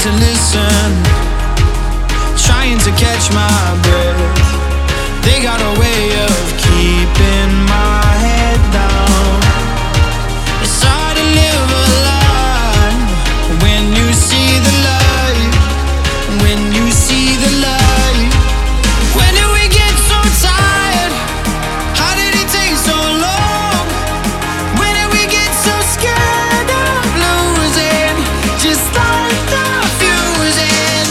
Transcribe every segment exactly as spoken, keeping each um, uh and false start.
to listen, trying to catch my breath. They got a way of keeping my head down. It's hard to live a lie when you see the light, when you see the light. When did we get so tired? How did it take so long? When did we get so scared of losing? Just like the fusing.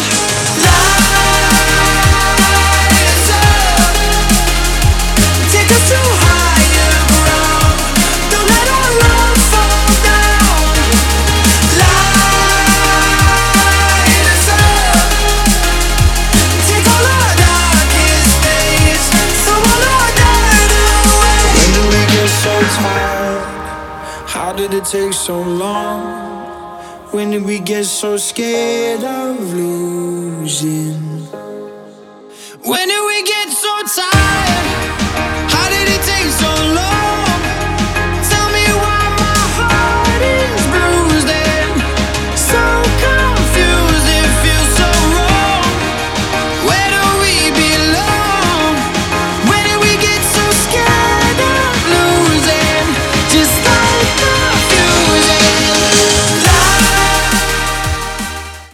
Lights up, take us to higher ground. Don't let our love fall down. Light us up, take all our darkest days, throw all our dirt away. When did we get so tired? How did it take so long? When did we get so scared of losing? When did we get so tired?